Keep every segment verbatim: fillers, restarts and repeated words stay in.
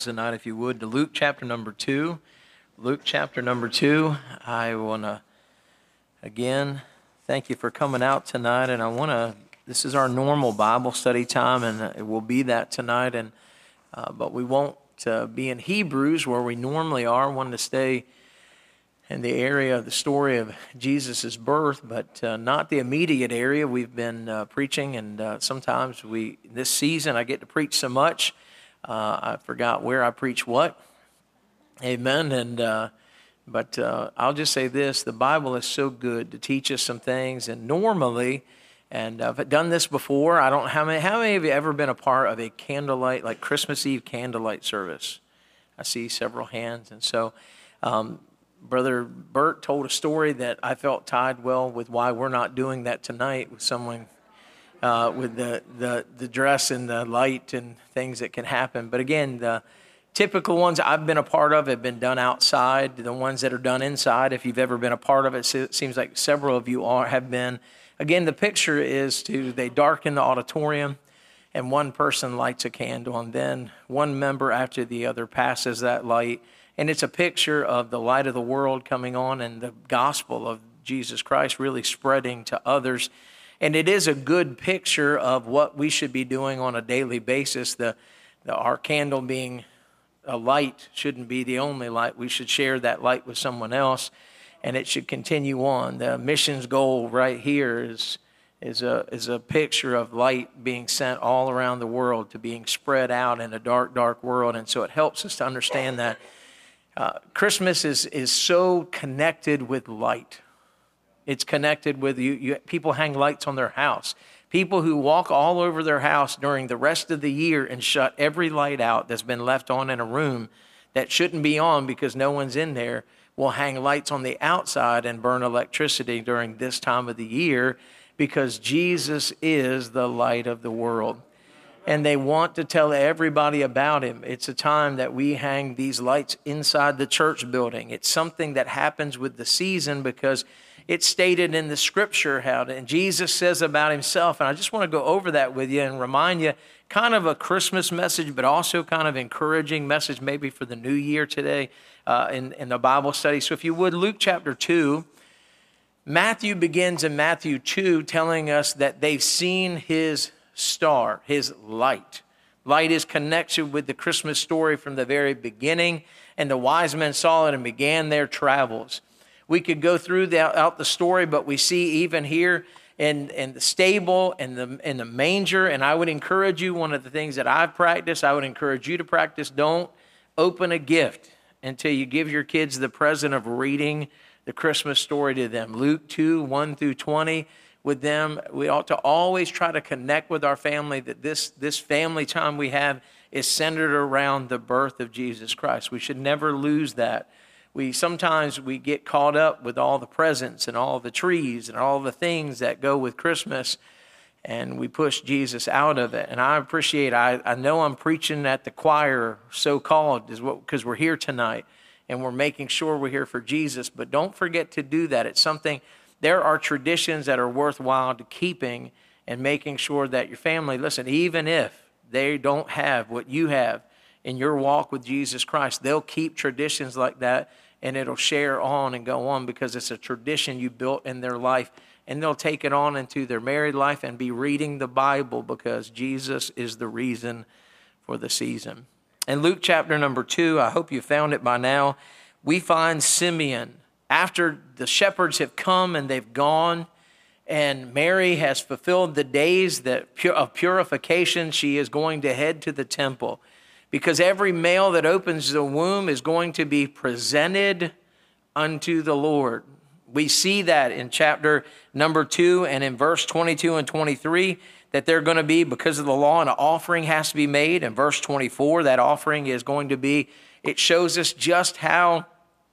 tonight, if you would, to Luke chapter number two. Luke chapter number two. I want to, again, thank you for coming out tonight. And I want to, this is our normal Bible study time, and it will be that tonight. And uh, But we won't uh, be in Hebrews where we normally are. I wanted to stay in the area of the story of Jesus' birth, but uh, not the immediate area. We've been uh, preaching, and uh, sometimes we, this season, I get to preach so much. Uh, I forgot where I preach what. Amen. And uh, but uh, I'll just say this: the Bible is so good to teach us some things. And normally, and I've done this before. I don't how many how many of you ever been a part of a candlelight, like Christmas Eve candlelight service? I see several hands. And so, um, Brother Bert told a story that I felt tied well with why we're not doing that tonight with someone. Uh, with the, the, the dress and the light and things that can happen. But again, the typical ones I've been a part of have been done outside. The ones that are done inside, if you've ever been a part of it, it seems like several of you are have been. Again, the picture is to they darken the auditorium, and one person lights a candle, and then one member after the other passes that light. And it's a picture of the light of the world coming on and the gospel of Jesus Christ really spreading to others. And it is a good picture of what we should be doing on a daily basis. The, the our candle being a light shouldn't be the only light. We should share that light with someone else, and it should continue on. The missions goal right here is is a is a picture of light being sent all around the world to being spread out in a dark, dark world. And so it helps us to understand that uh, Christmas is is so connected with light. It's connected with you, you. People hang lights on their house. People who walk all over their house during the rest of the year and shut every light out that's been left on in a room that shouldn't be on because no one's in there will hang lights on the outside and burn electricity during this time of the year because Jesus is the light of the world. And they want to tell everybody about him. It's a time that we hang these lights inside the church building. It's something that happens with the season because it's stated in the scripture how to, and Jesus says about himself, and I just want to go over that with you and remind you kind of a Christmas message, but also kind of encouraging message maybe for the new year today uh, in, in the Bible study. So if you would, Luke chapter two, Matthew begins in Matthew two telling us that they've seen his star, his light. Light is connected with the Christmas story from the very beginning, and the wise men saw it and began their travels. We could go through the, out the story, but we see even here in, in the stable and the, in the manger, and I would encourage you, one of the things that I've practiced, I would encourage you to practice, don't open a gift until you give your kids the present of reading the Christmas story to them. Luke two, one through twenty. With them, we ought to always try to connect with our family that this, this family time we have is centered around the birth of Jesus Christ. We should never lose that. We sometimes we get caught up with all the presents and all the trees and all the things that go with Christmas, and we push Jesus out of it. And I appreciate, I, I know I'm preaching at the choir, so-called, is what because we're here tonight, and we're making sure we're here for Jesus. But don't forget to do that. It's something, there are traditions that are worthwhile to keeping and making sure that your family, listen, even if they don't have what you have in your walk with Jesus Christ, they'll keep traditions like that, and it'll share on and go on because it's a tradition you built in their life, and they'll take it on into their married life and be reading the Bible because Jesus is the reason for the season. In Luke chapter number two, I hope you found it by now, we find Simeon. After the shepherds have come and they've gone, and Mary has fulfilled the days that of purification, she is going to head to the temple. Because every male that opens the womb is going to be presented unto the Lord. We see that in chapter number two and in verse twenty-two and twenty-three, that they're going to be, because of the law, an offering has to be made. In verse twenty-four, that offering is going to be, it shows us just how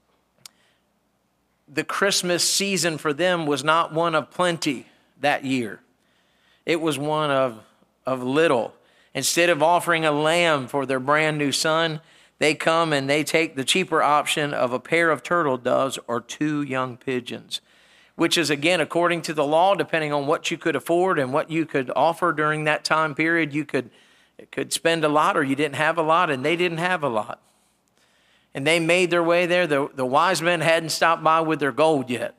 the Christmas season for them was not one of plenty that year. It was one of, of little. Instead of offering a lamb for their brand new son, they come and they take the cheaper option of a pair of turtle doves or two young pigeons, which is, again, according to the law, depending on what you could afford and what you could offer during that time period, you could It could spend a lot, or you didn't have a lot, and they didn't have a lot. And they made their way there. The, the wise men hadn't stopped by with their gold yet.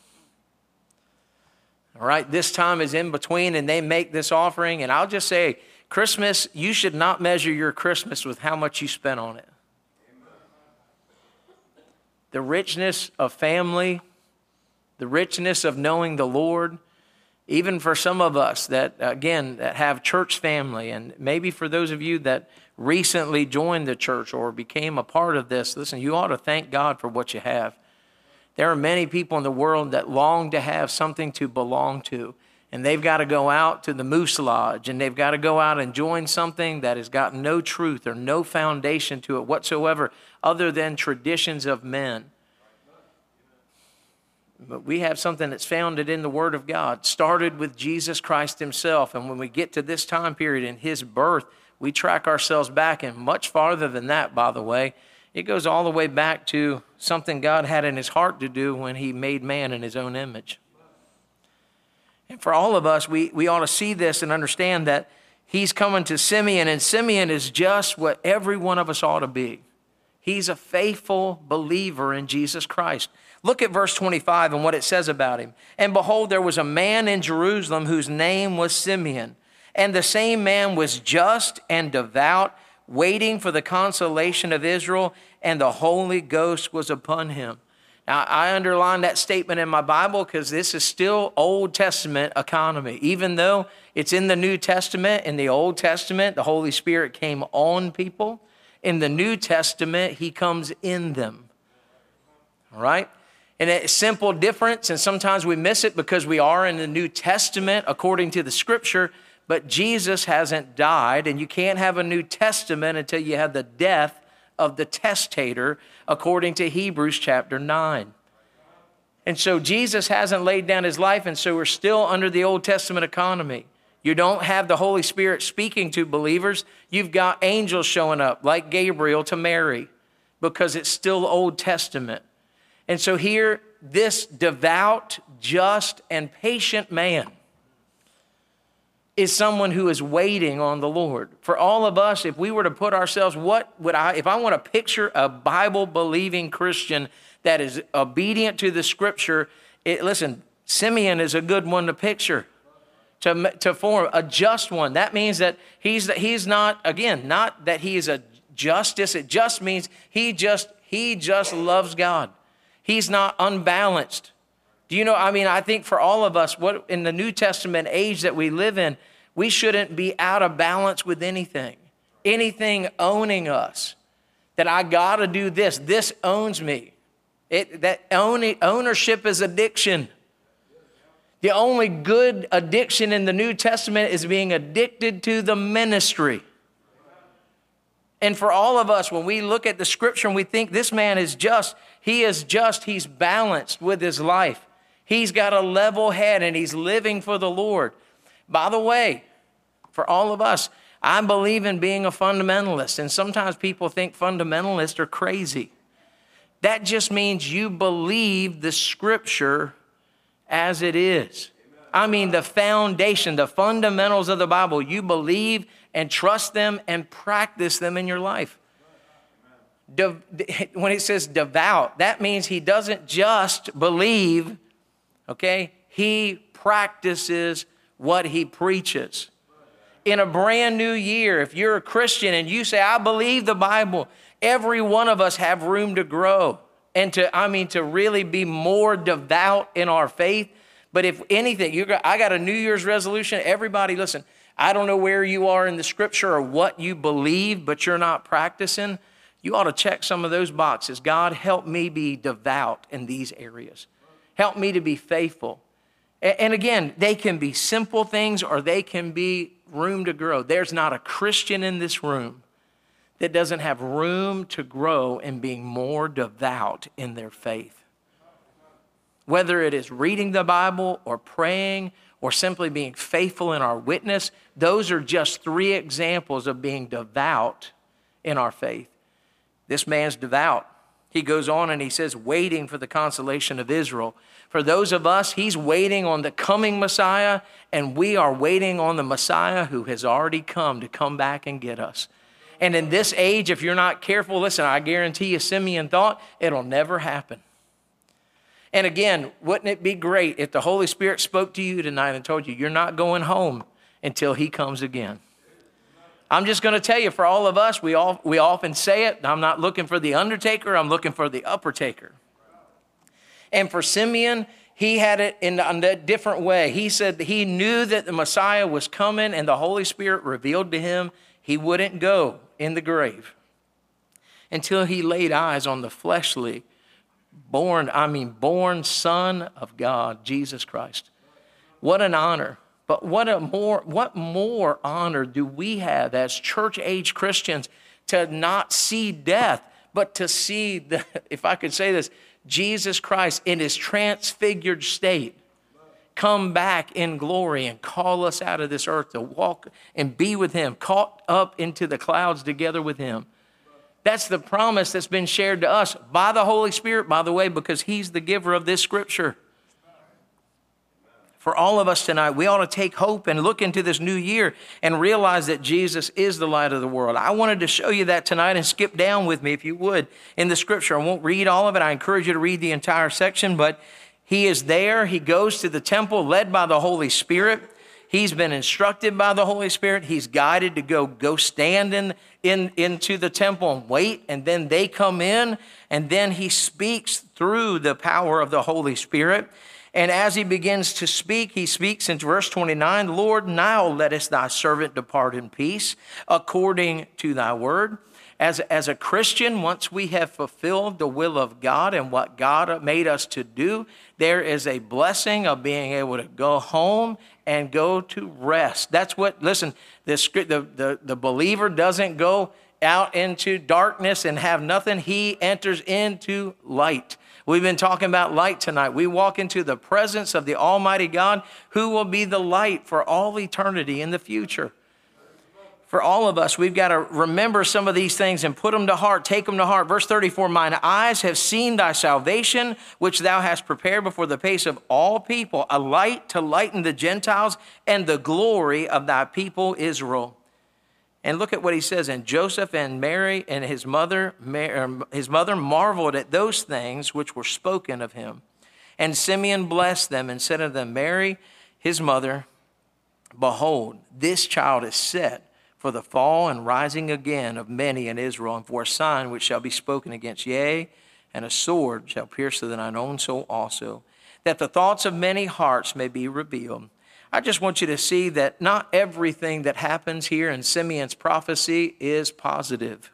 All right, this time is in between, and they make this offering. And I'll just say, Christmas, you should not measure your Christmas with how much you spent on it. The richness of family, the richness of knowing the Lord, even for some of us that, again, that have church family, and maybe for those of you that recently joined the church or became a part of this, listen, you ought to thank God for what you have. There are many people in the world that long to have something to belong to, and they've got to go out to the Moose Lodge, and they've got to go out and join something that has got no truth or no foundation to it whatsoever other than traditions of men. But we have something that's founded in the Word of God, started with Jesus Christ himself. And when we get to this time period in his birth, we track ourselves back, and much farther than that, by the way. It goes all the way back to something God had in his heart to do when he made man in his own image. And for all of us, we, we ought to see this and understand that he's coming to Simeon, and Simeon is just what every one of us ought to be. He's a faithful believer in Jesus Christ. Look at verse twenty-five and what it says about him. And behold, there was a man in Jerusalem whose name was Simeon. And the same man was just and devout, waiting for the consolation of Israel, and the Holy Ghost was upon him. Now, I underline that statement in my Bible because this is still Old Testament economy. Even though it's in the New Testament, in the Old Testament, the Holy Spirit came on people. In the New Testament, he comes in them. All right? And a simple difference, and sometimes we miss it because we are in the New Testament according to the Scripture, but Jesus hasn't died, and you can't have a New Testament until you have the death of the testator according to Hebrews chapter nine. And so Jesus hasn't laid down his life, and so we're still under the Old Testament economy. You don't have the Holy Spirit speaking to believers. You've got angels showing up like Gabriel to Mary because it's still Old Testament. And so here, this devout, just, and patient man is someone who is waiting on the Lord. For all of us, if we were to put ourselves, what would I, if I want to picture a Bible-believing Christian that is obedient to the Scripture, it, listen, Simeon is a good one to picture, to, to form a just one. That means that he's, he's not, again, not that he is a justice. It just means he just, he just loves God. He's not unbalanced. Do you know, I mean, I think for all of us, what in the New Testament age that we live in, we shouldn't be out of balance with anything. Anything owning us. That I got to do this. This owns me. It, that own, ownership is addiction. The only good addiction in the New Testament is being addicted to the ministry. And for all of us, when we look at the Scripture and we think this man is just, he is just, he's balanced with his life. He's got a level head and he's living for the Lord. By the way, for all of us, I believe in being a fundamentalist. And sometimes people think fundamentalists are crazy. That just means you believe the Scripture as it is. I mean, the foundation, the fundamentals of the Bible, you believe and trust them and practice them in your life. De- when it says devout, that means he doesn't just believe, okay? He practices what he preaches. In a brand new year, if you're a Christian and you say, I believe the Bible, every one of us have room to grow and to, I mean, to really be more devout in our faith. But if anything, you got, I got a New Year's resolution. Everybody, listen, I don't know where you are in the Scripture or what you believe, but you're not practicing. You ought to check some of those boxes. God, help me be devout in these areas. Help me to be faithful. And again, they can be simple things or they can be room to grow. There's not a Christian in this room that doesn't have room to grow in being more devout in their faith. Whether it is reading the Bible or praying or simply being faithful in our witness, those are just three examples of being devout in our faith. This man's devout. He goes on and he says, waiting for the consolation of Israel. For those of us, he's waiting on the coming Messiah, and we are waiting on the Messiah who has already come to come back and get us. And in this age, if you're not careful, listen, I guarantee you, Simeon thought it'll never happen. And again, wouldn't it be great if the Holy Spirit spoke to you tonight and told you you're not going home until he comes again? I'm just going to tell you, for all of us, we all we often say it, I'm not looking for the undertaker, I'm looking for the uppertaker. And for Simeon, he had it in a different way. He said he knew that the Messiah was coming, and the Holy Spirit revealed to him he wouldn't go in the grave until he laid eyes on the fleshly, born, I mean, born Son of God, Jesus Christ. What an honor. But what a more, what more honor do we have as church-age Christians to not see death, but to see, the, if I could say this, Jesus Christ in his transfigured state come back in glory and call us out of this earth to walk and be with him, caught up into the clouds together with him. That's the promise that's been shared to us by the Holy Spirit, by the way, because he's the giver of this scripture. For all of us tonight, we ought to take hope and look into this new year and realize that Jesus is the light of the world. I wanted to show you that tonight and skip down with me, if you would, in the scripture. I won't read all of it. I encourage you to read the entire section, but he is there. He goes to the temple led by the Holy Spirit. He's been instructed by the Holy Spirit. He's guided to go, go stand in, in, into the temple and wait, and then they come in, and then he speaks through the power of the Holy Spirit. And as he begins to speak, he speaks in verse twenty-nine, Lord, now lettest thy servant depart in peace, according to thy word. As, as a Christian, once we have fulfilled the will of God and what God made us to do, there is a blessing of being able to go home and go to rest. That's what, listen, the, the, the, the believer doesn't go out into darkness and have nothing. He enters into light. We've been talking about light tonight. We walk into the presence of the Almighty God, who will be the light for all eternity in the future. For all of us, we've got to remember some of these things and put them to heart, take them to heart. Verse thirty-four, mine eyes have seen thy salvation, which thou hast prepared before the face of all people, a light to lighten the Gentiles and the glory of thy people Israel. And look at what he says, and Joseph and Mary and his mother, his mother marveled at those things which were spoken of him. And Simeon blessed them and said unto them, Mary, his mother, behold, this child is set for the fall and rising again of many in Israel, and for a sign which shall be spoken against, yea, and a sword shall pierce through thine own soul also, that the thoughts of many hearts may be revealed. I just want you to see that not everything that happens here in Simeon's prophecy is positive.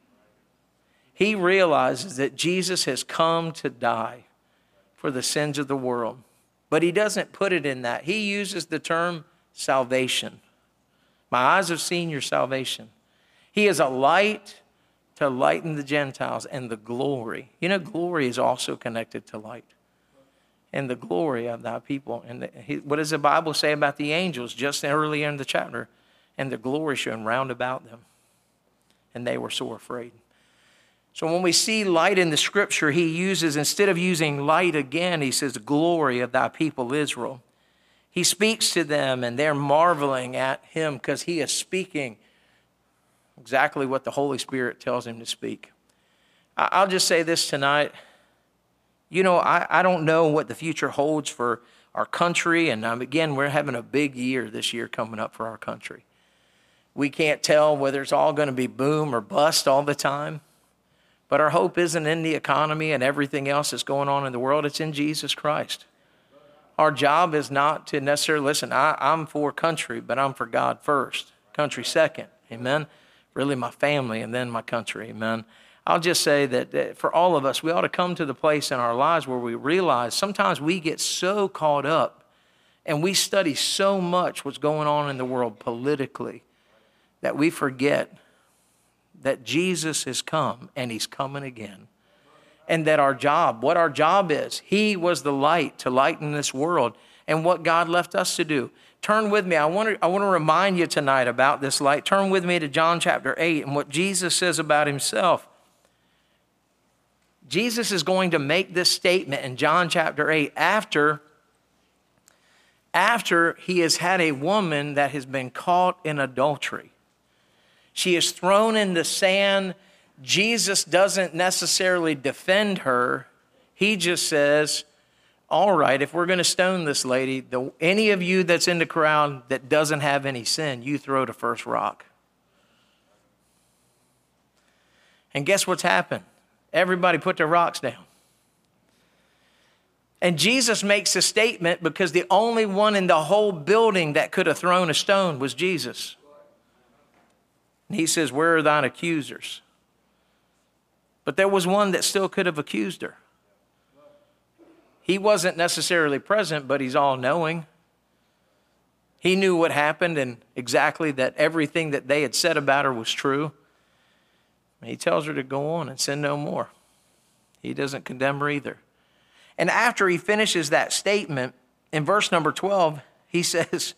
He realizes that Jesus has come to die for the sins of the world. But he doesn't put it in that. He uses the term salvation. My eyes have seen your salvation. He is a light to lighten the Gentiles and the glory. You know, glory is also connected to light. And the glory of thy people. And the, he, what does the Bible say about the angels just earlier in the chapter? And the glory shone round about them. And they were so afraid. So when we see light in the scripture, he uses, instead of using light again, he says, glory of thy people Israel. He speaks to them and they're marveling at him because he is speaking exactly what the Holy Spirit tells him to speak. I'll just say this tonight. You know, I, I don't know what the future holds for our country. And um, again, we're having a big year this year coming up for our country. We can't tell whether it's all going to be boom or bust all the time. But our hope isn't in the economy and everything else that's going on in the world. It's in Jesus Christ. Our job is not to necessarily, listen, I, I'm for country, but I'm for God first. Country second. Amen. Really my family and then my country. Amen. I'll just say that for all of us, we ought to come to the place in our lives where we realize sometimes we get so caught up and we study so much what's going on in the world politically that we forget that Jesus has come and he's coming again. And that our job, what our job is, he was the light to lighten this world and what God left us to do. Turn with me. I want to, I want to remind you tonight about this light. Turn with me to John chapter eight and what Jesus says about himself. Jesus is going to make this statement in John chapter eight after, after he has had a woman that has been caught in adultery. She is thrown in the sand. Jesus doesn't necessarily defend her. He just says, all right, if we're going to stone this lady, the, any of you that's in the crowd that doesn't have any sin, you throw the first rock. And guess what's happened? Everybody put their rocks down. And Jesus makes a statement because the only one in the whole building that could have thrown a stone was Jesus. And he says, where are thine accusers? But there was one that still could have accused her. He wasn't necessarily present, but he's all-knowing. He knew what happened and exactly that everything that they had said about her was true. And he tells her to go on and sin no more. He doesn't condemn her either. And after he finishes that statement, in verse number twelve, he says,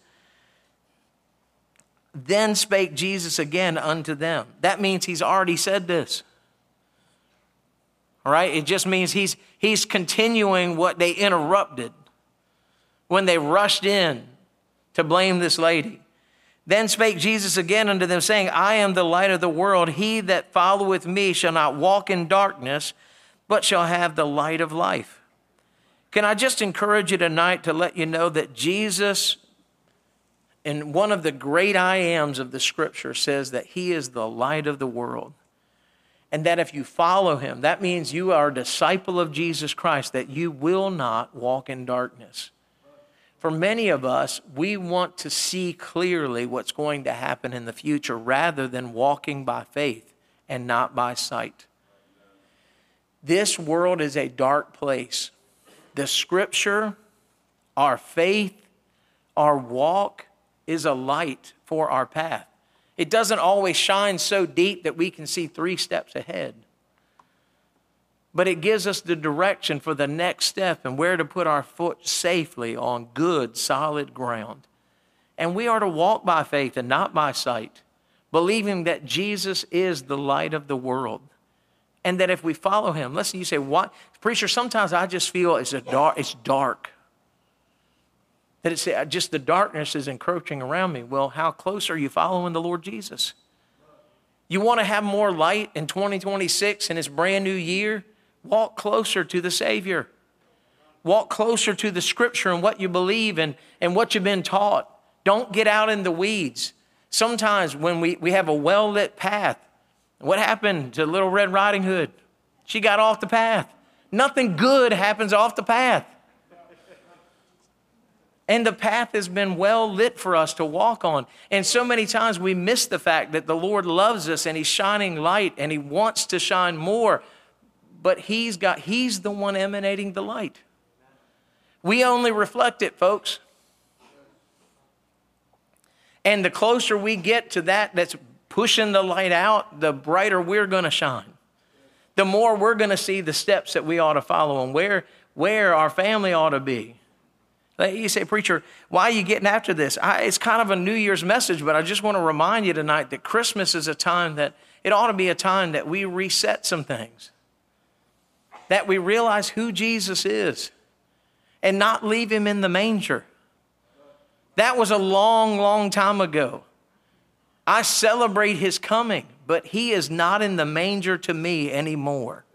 then spake Jesus again unto them. That means he's already said this. All right? It just means he's, he's continuing what they interrupted when they rushed in to blame this lady. Then spake Jesus again unto them, saying, I am the light of the world. He that followeth me shall not walk in darkness, but shall have the light of life. Can I just encourage you tonight to let you know that Jesus, in one of the great I ams of the scripture, says that he is the light of the world. And that if you follow him, that means you are a disciple of Jesus Christ, that you will not walk in darkness. For many of us, we want to see clearly what's going to happen in the future rather than walking by faith and not by sight. This world is a dark place. The scripture, our faith, our walk is a light for our path. It doesn't always shine so deep that we can see three steps ahead. But it gives us the direction for the next step and where to put our foot safely on good, solid ground. And we are to walk by faith and not by sight, believing that Jesus is the light of the world. And that if we follow him, listen, you say, what? Preacher, sometimes I just feel it's, a dark, it's dark. That it's just the darkness is encroaching around me. Well, how close are you following the Lord Jesus? You want to have more light in twenty twenty-six in this brand new year? Walk closer to the Savior. Walk closer to the scripture and what you believe and, and what you've been taught. Don't get out in the weeds. Sometimes when we, we have a well-lit path, what happened to Little Red Riding Hood? She got off the path. Nothing good happens off the path. And the path has been well lit for us to walk on. And so many times we miss the fact that the Lord loves us and he's shining light and he wants to shine more. But he's got, he's the one emanating the light. We only reflect it, folks. And the closer we get to that that's pushing the light out, the brighter we're going to shine. The more we're going to see the steps that we ought to follow and where, where our family ought to be. You say, preacher, why are you getting after this? I, it's kind of a New Year's message, but I just want to remind you tonight that Christmas is a time that, it ought to be a time that we reset some things. That we realize who Jesus is and not leave him in the manger. That was a long, long time ago. I celebrate his coming, but he is not in the manger to me anymore.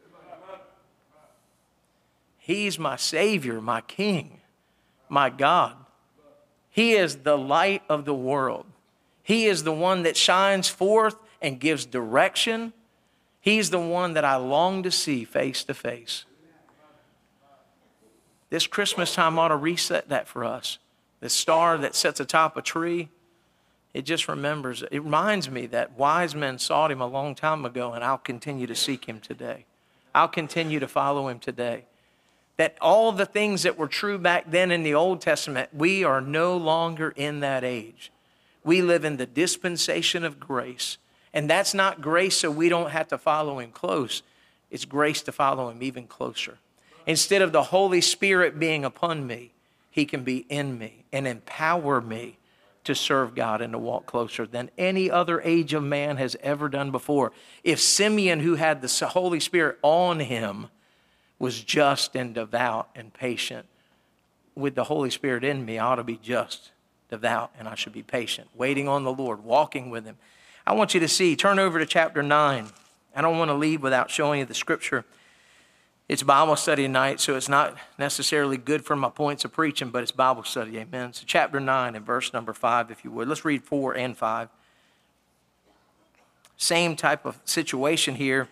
He's my Savior, my King. My God. He is the light of the world. He is the one that shines forth and gives direction. He's the one that I long to see face to face. This Christmas time ought to reset that for us. The star that sits atop a tree, it just remembers, it reminds me that wise men sought him a long time ago, and I'll continue to seek him today. I'll continue to follow him today. That all the things that were true back then in the Old Testament, we are no longer in that age. We live in the dispensation of grace. And that's not grace so we don't have to follow him close. It's grace to follow him even closer. Instead of the Holy Spirit being upon me, he can be in me and empower me to serve God and to walk closer than any other age of man has ever done before. If Simeon, who had the Holy Spirit on him, was just and devout and patient. With the Holy Spirit in me, I ought to be just, devout, and I should be patient, waiting on the Lord, walking with him. I want you to see, turn over to chapter nine. I don't want to leave without showing you the scripture. It's Bible study night, so it's not necessarily good for my points of preaching, but it's Bible study, amen. So chapter nine and verse number five, if you would. Let's read four and five. Same type of situation here.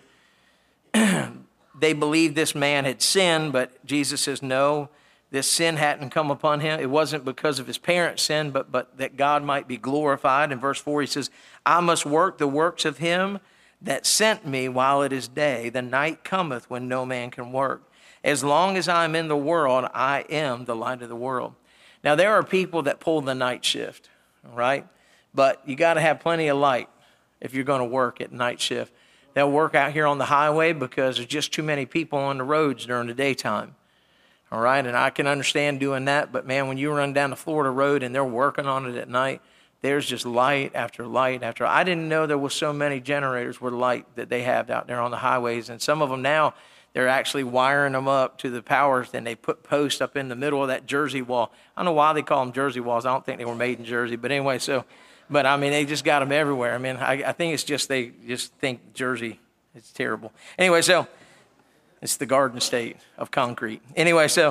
They believed this man had sinned, but Jesus says no. This sin hadn't come upon him. It wasn't because of his parents' sin, but, but that God might be glorified. In verse four, he says, I must work the works of him that sent me while it is day. The night cometh when no man can work. As long as I'm in the world, I am the light of the world. Now, there are people that pull the night shift, all right? But you got to have plenty of light if you're going to work at night shift. They'll work out here on the highway because there's just too many people on the roads during the daytime. All right, and I can understand doing that, but man, when you run down the Florida road and they're working on it at night, there's just light after light after. I didn't know there was so many generators with light that they have out there on the highways, and some of them now, they're actually wiring them up to the powers, and they put posts up in the middle of that Jersey wall. I don't know why they call them Jersey walls. I don't think they were made in Jersey, but anyway, so, but I mean, they just got them everywhere. I mean, I, I think it's just they just think Jersey is terrible. Anyway, so. It's the Garden State of concrete. Anyway, so,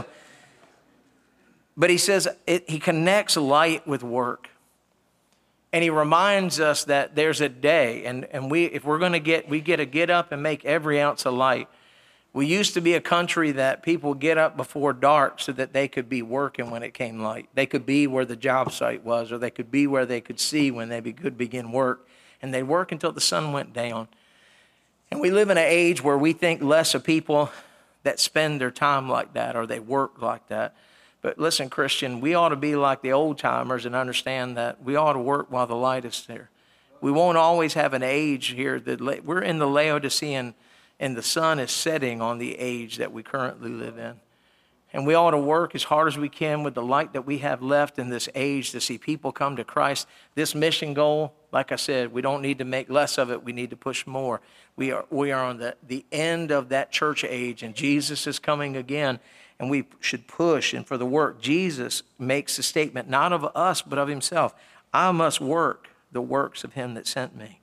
but he says it, he connects light with work. And he reminds us that there's a day, and, and we, if we're going to get, we get to get up and make every ounce of light. We used to be a country that people get up before dark so that they could be working when it came light. They could be where the job site was, or they could be where they could see when they could begin work. And they'd work until the sun went down. And we live in an age where we think less of people that spend their time like that or they work like that. But listen, Christian, we ought to be like the old timers and understand that we ought to work while the light is there. We won't always have an age here. That we're in the Laodicean, and the sun is setting on the age that we currently live in. And we ought to work as hard as we can with the light that we have left in this age to see people come to Christ. This mission goal, like I said, we don't need to make less of it. We need to push more. We are, we are on the, the end of that church age, and Jesus is coming again, and we should push. And for the work, Jesus makes a statement, not of us, but of himself. I must work the works of him that sent me.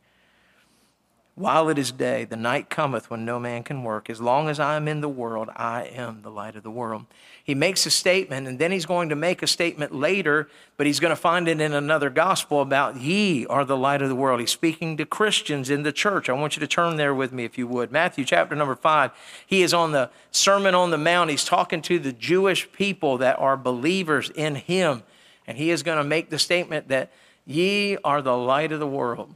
While it is day, the night cometh when no man can work. As long as I am in the world, I am the light of the world. He makes a statement, and then he's going to make a statement later, but he's going to find it in another gospel about ye are the light of the world. He's speaking to Christians in the church. I want you to turn there with me if you would. Matthew chapter number five. He is on the Sermon on the Mount. He's talking to the Jewish people that are believers in him, and he is going to make the statement that ye are the light of the world.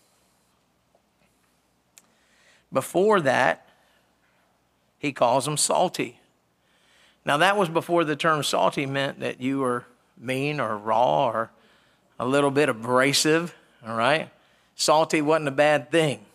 Before that, he calls them salty. Now, that was before the term salty meant that you were mean or raw or a little bit abrasive, all right? Salty wasn't a bad thing.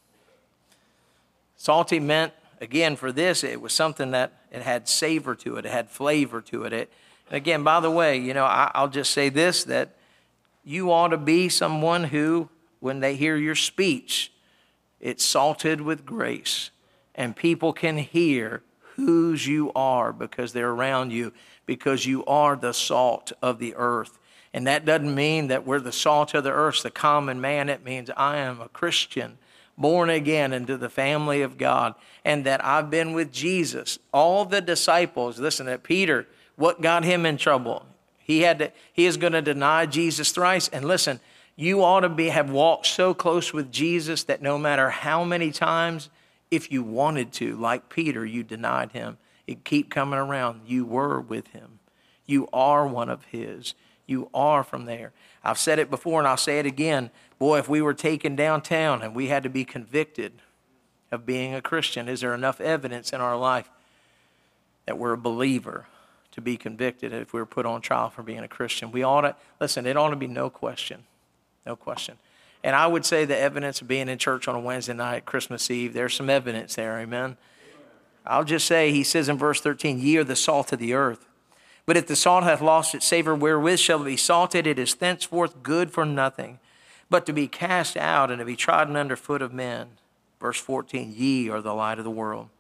Salty meant, again, for this, it was something that it had savor to it. It had flavor to it. it and again, by the way, you know, I, I'll just say this, that you ought to be someone who, when they hear your speech, it's salted with grace, and people can hear whose you are because they're around you, because you are the salt of the earth. And that doesn't mean that we're the salt of the earth, the common man. It means I am a Christian, born again into the family of God, and that I've been with Jesus. All the disciples, listen, at Peter, what got him in trouble? He had to, he is going to deny Jesus thrice. And listen, you ought to be have walked so close with Jesus that no matter how many times, if you wanted to, like Peter, you denied him. It keep coming around. You were with him. You are one of his. You are from there. I've said it before and I'll say it again. Boy, if we were taken downtown and we had to be convicted of being a Christian, is there enough evidence in our life that we're a believer to be convicted if we were put on trial for being a Christian? We ought to, listen, it ought to be no question. No question. And I would say the evidence of being in church on a Wednesday night, Christmas Eve, there's some evidence there, amen? I'll just say, he says in verse thirteen, ye are the salt of the earth. But if the salt hath lost its savor, wherewith shall it be salted? It is thenceforth good for nothing, but to be cast out and to be trodden under foot of men. Verse fourteen, ye are the light of the world.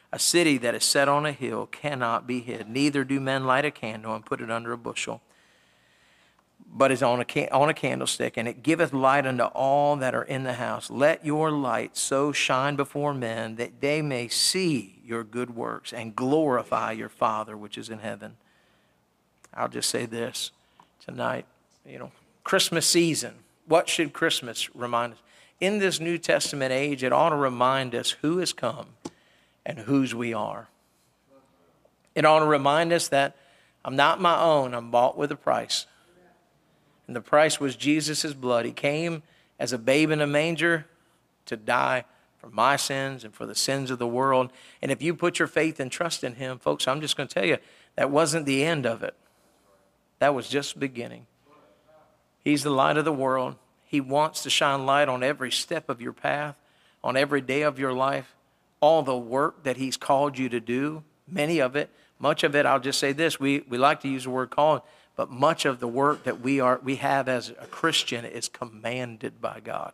A city that is set on a hill cannot be hid. Neither do men light a candle and put it under a bushel, but is on a, can- on a candlestick, and it giveth light unto all that are in the house. Let your light so shine before men that they may see your good works and glorify your Father which is in heaven. I'll just say this tonight, you know, Christmas season. What should Christmas remind us? In this New Testament age, it ought to remind us who has come and whose we are. It ought to remind us that I'm not my own, I'm bought with a price. And the price was Jesus' blood. He came as a babe in a manger to die for my sins and for the sins of the world. And if you put your faith and trust in him, folks, I'm just going to tell you, that wasn't the end of it. That was just the beginning. He's the light of the world. He wants to shine light on every step of your path, on every day of your life, all the work that he's called you to do, many of it, much of it, I'll just say this, we, we like to use the word called, but much of the work that we are we have as a Christian is commanded by God.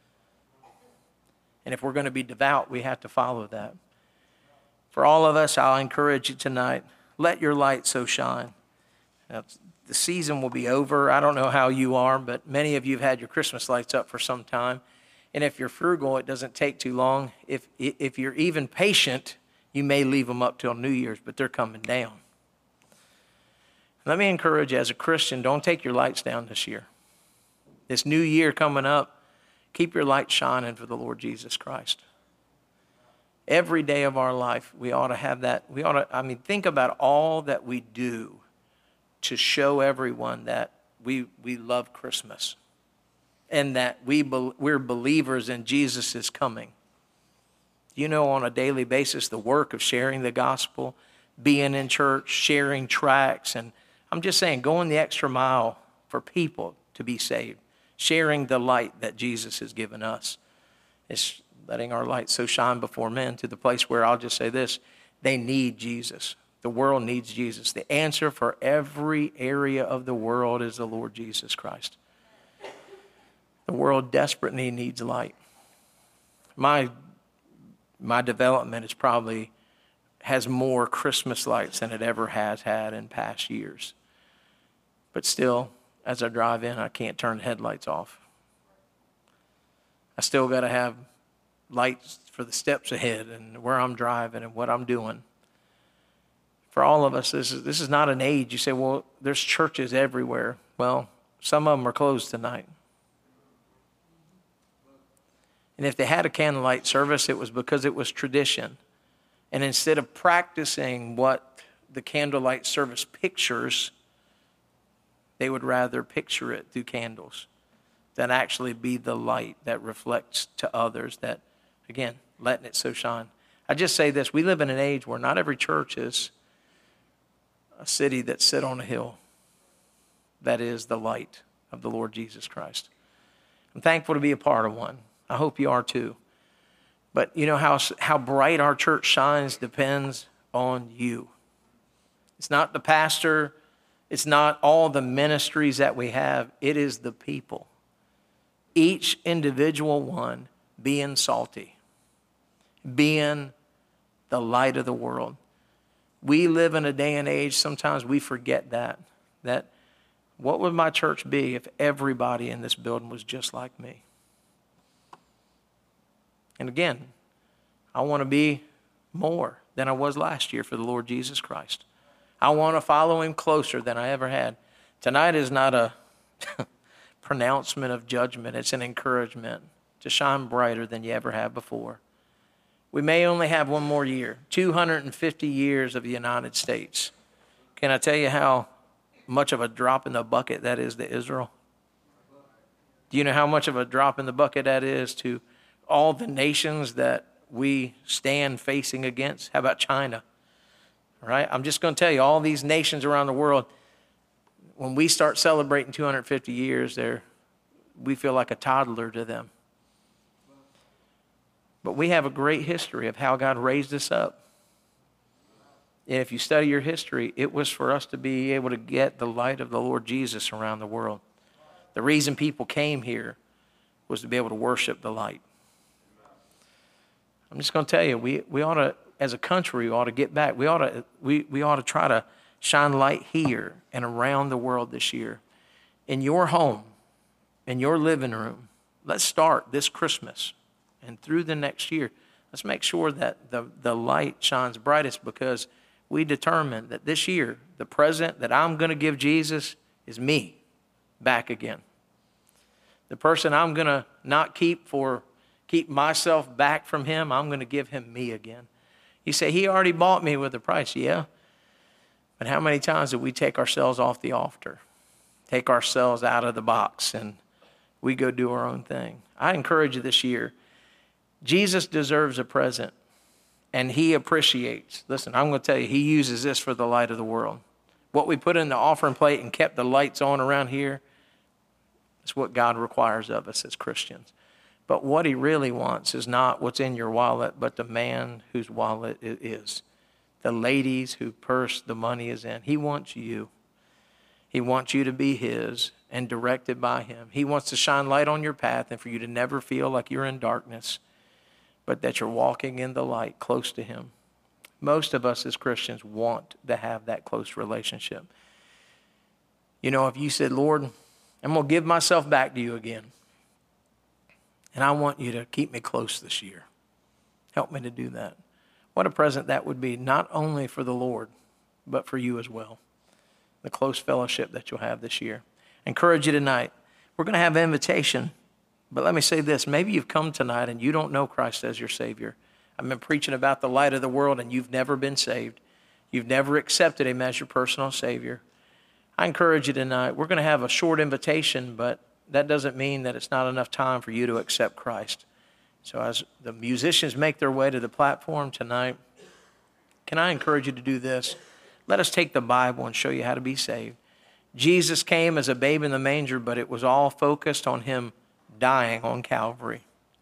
And if we're going to be devout, we have to follow that. For all of us, I'll encourage you tonight, let your light so shine. Now, the season will be over. I don't know how you are, but many of you have had your Christmas lights up for some time. And if you're frugal, it doesn't take too long. If if you're even patient, you may leave them up till New Year's, but they're coming down. Let me encourage you as a Christian, don't take your lights down this year. This new year coming up, keep your light shining for the Lord Jesus Christ. Every day of our life, we ought to have that. We ought to, I mean, think about all that we do to show everyone that we we love Christmas and that we we're believers in Jesus' coming. You know, on a daily basis, the work of sharing the gospel, being in church, sharing tracts, and I'm just saying, going the extra mile for people to be saved, sharing the light that Jesus has given us. It's letting our light so shine before men to the place where, I'll just say this, they need Jesus. The world needs Jesus. The answer for every area of the world is the Lord Jesus Christ. The world desperately needs light. My, my development is probably has more Christmas lights than it ever has had in past years. But still, as I drive in, I can't turn the headlights off. I still got to have lights for the steps ahead and where I'm driving and what I'm doing. For all of us, this is, this is not an age. You say, well, there's churches everywhere. Well, some of them are closed tonight. And if they had a candlelight service, it was because it was tradition. And instead of practicing what the candlelight service pictures, they would rather picture it through candles than actually be the light that reflects to others that, again, letting it so shine. I just say this, we live in an age where not every church is a city that's set on a hill. That is the light of the Lord Jesus Christ. I'm thankful to be a part of one. I hope you are too. But you know how, how bright our church shines depends on you. It's not the pastor. It's not all the ministries that we have. It is the people. Each individual one being salty, being the light of the world. We live in a day and age, sometimes we forget that. That what would my church be if everybody in this building was just like me? And again, I want to be more than I was last year for the Lord Jesus Christ. I want to follow him closer than I ever had. Tonight is not a pronouncement of judgment. It's an encouragement to shine brighter than you ever have before. We may only have one more year, two hundred fifty years of the United States. Can I tell you how much of a drop in the bucket that is to Israel? Do you know how much of a drop in the bucket that is to all the nations that we stand facing against? How about China? All right, I'm just going to tell you, all these nations around the world, when we start celebrating two hundred fifty years, there, we feel like a toddler to them. But we have a great history of how God raised us up. And if you study your history, it was for us to be able to get the light of the Lord Jesus around the world. The reason people came here was to be able to worship the light. I'm just going to tell you, we, we ought to as a country, we ought to get back. We ought to, we, we ought to try to shine light here and around the world this year. In your home, in your living room, let's start this Christmas and through the next year. Let's make sure that the, the light shines brightest, because we determined that this year, the present that I'm going to give Jesus is me back again. The person I'm going to not keep for, keep myself back from him, I'm going to give him me again. You say, he already bought me with a price. Yeah. But how many times do we take ourselves off the altar, take ourselves out of the box, and we go do our own thing? I encourage you this year, Jesus deserves a present, and he appreciates. Listen, I'm going to tell you, he uses this for the light of the world. What we put in the offering plate and kept the lights on around here, is what God requires of us as Christians. But what he really wants is not what's in your wallet, but the man whose wallet it is. The ladies whose purse the money is in. He wants you. He wants you to be his and directed by him. He wants to shine light on your path and for you to never feel like you're in darkness, but that you're walking in the light close to him. Most of us as Christians want to have that close relationship. You know, if you said, Lord, I'm going to give myself back to you again, and I want you to keep me close this year. Help me to do that. What a present that would be, not only for the Lord, but for you as well. The close fellowship that you'll have this year. I encourage you tonight. We're going to have an invitation. But let me say this. Maybe you've come tonight and you don't know Christ as your Savior. I've been preaching about the light of the world and you've never been saved. You've never accepted him as your personal Savior. I encourage you tonight. We're going to have a short invitation, but that doesn't mean that it's not enough time for you to accept Christ. So as the musicians make their way to the platform tonight, can I encourage you to do this? Let us take the Bible and show you how to be saved. Jesus came as a babe in the manger, but it was all focused on him dying on Calvary.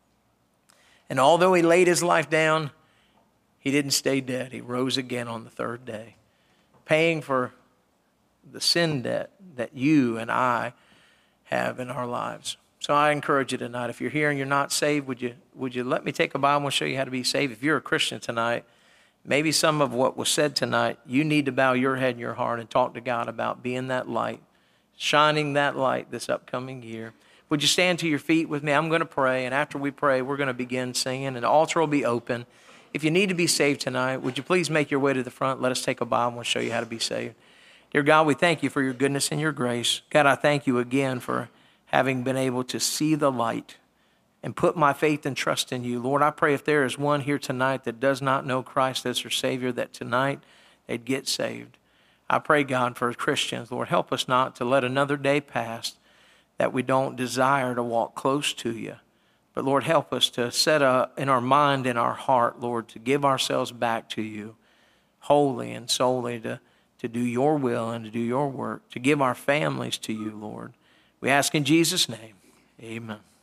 And although he laid his life down, he didn't stay dead. He rose again on the third day, paying for the sin debt that you and I have in our lives. So I encourage you tonight, if you're here and you're not saved, would you, would you let me take a Bible and show you how to be saved? If you're a Christian tonight, maybe some of what was said tonight, you need to bow your head and your heart and talk to God about being that light, shining that light this upcoming year. Would you stand to your feet with me? I'm going to pray, and after we pray, we're going to begin singing, and the altar will be open. If you need to be saved tonight, would you please make your way to the front? Let us take a Bible and show you how to be saved. Dear God, we thank you for your goodness and your grace. God, I thank you again for having been able to see the light and put my faith and trust in you. Lord, I pray if there is one here tonight that does not know Christ as their Savior, that tonight they'd get saved. I pray, God, for Christians, Lord, help us not to let another day pass that we don't desire to walk close to you. But Lord, help us to set up in our mind and our heart, Lord, to give ourselves back to you wholly and solely to, to do your will and to do your work, to give our families to you, Lord. We ask in Jesus' name, amen.